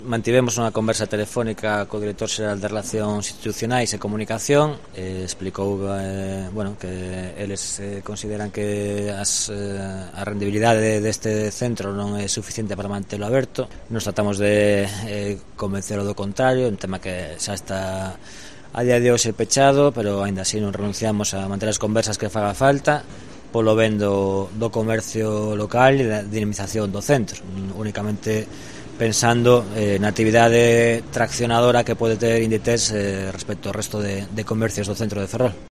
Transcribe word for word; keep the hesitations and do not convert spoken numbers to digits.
Mantivemos unha conversa telefónica co director xeral de Relacións Institucionais e Comunicación. eh, explicou eh, bueno, que eles eh, consideran que as, eh, a rendibilidade deste centro non é suficiente para mantelo aberto. Nos tratamos de eh, convencelo do contrario, un tema que xa está a día de hoxe pechado, pero aínda así non renunciamos a manter as conversas que faga falta polo ben do, do comercio local e da dinamización do centro, únicamente pensando eh, na actividade traccionadora que pode ter Inditex eh, respecto ao resto de, de comercios do centro de Ferrol.